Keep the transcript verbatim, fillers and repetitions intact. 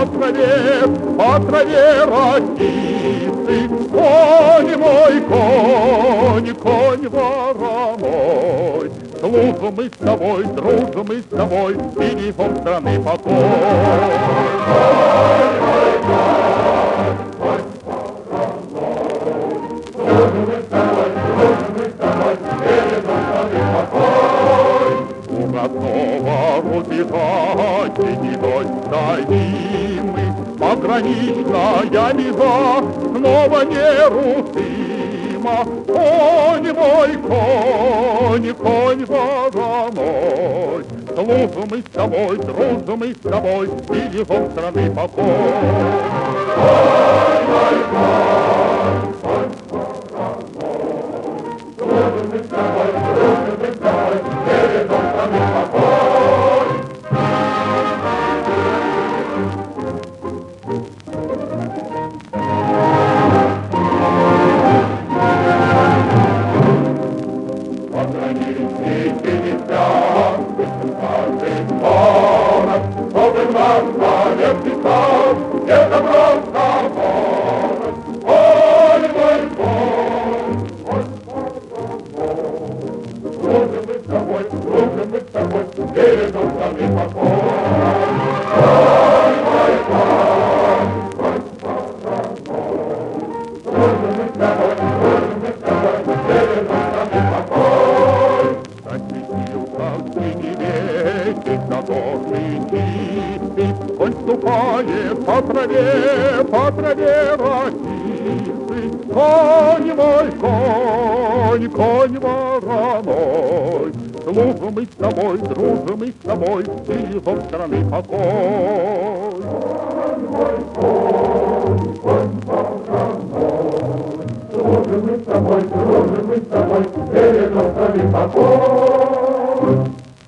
траве, по траве росицы. Конь мой, конь, конь вороной, дружим мы с тобой, дружим мы с тобой, берегом страны покой. Конь мой, конь, конь вороной, дружим мы с тобой, дружим мы с тобой, берегом страны покой. У родного рубежа сединой стоим мы, пограничная межа снова нерушима. Конь мой, конь, конь вороной, дружим мы с тобой, дружим мы с тобой, берегом страны покой. Конь мой, конь, конь вороной, дружим мы с тобой, дружим мы с тобой, берегом страны покой. Это просто город, конь мой, конь, конь вороной, дружим мы с тобой, дружим мы с тобой, берегом страны покой. Конь мой, конь, конь вороной, дружим мы с тобой, дружим мы с тобой, берегом страны покой. Засветился в синеве задорный чистый, конь ступает по траве, по траве росицы. Конь мой, конь, конь вороной, дружим мы с тобой, дружим мы с тобой, берегом страны покой.